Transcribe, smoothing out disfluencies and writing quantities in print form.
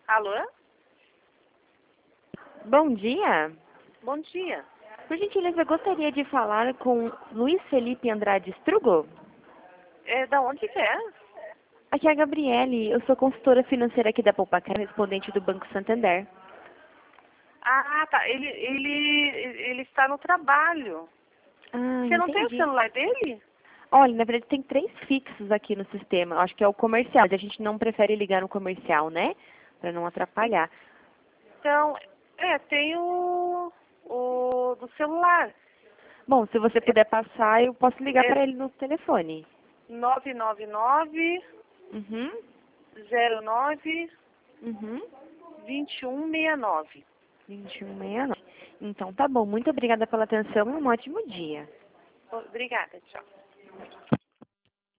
Alô? Bom dia. Bom dia. Por gentileza, eu gostaria de falar com Luiz Felipe Andrade Strugo. Da onde que é? Aqui é a Gabriele, eu sou consultora financeira aqui da Poupacar, respondente do Banco Santander. Ah, tá. Ele está no trabalho. Ah, Você não tem o entendi. celular dele? Olha, na verdade tem 3 fixos aqui no sistema. Eu acho que é o comercial, mas a gente não prefere ligar no comercial, né? Pra não atrapalhar. Então, tem o do celular. Bom, se você puder passar, eu posso ligar É para ele no telefone. 999 Uhum. 09 Uhum. 2169. 2169. Então tá bom, muito obrigada pela atenção e um ótimo dia. Obrigada, tchau.